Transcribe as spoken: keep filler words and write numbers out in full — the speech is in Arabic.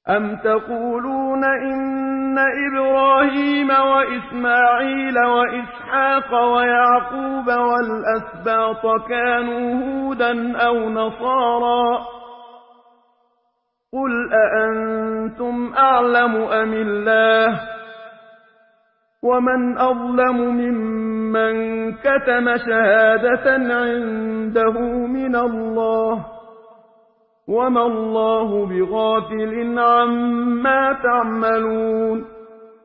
أَمْ تَقُولُونَ إِنَّ إِبْرَاهِيمَ وَإِسْمَاعِيلَ وَإِسْحَاقَ وَيَعْقُوبَ وَالْأَسْبَاطَ كَانُوا هُودًا أَوْ نَصَارَىٰ ۗ قُلْ أَأَنتُمْ أَعْلَمُ أَمِ اللَّهُ ۗ وَمَنْ أَظْلَمُ مِمَّن كَتَمَ شَهَادَةً عِندَهُ مِنَ اللَّهِ ۗ وَمَا اللَّهُ بِغَافِلٍ عَمَّا تَعْمَلُونَ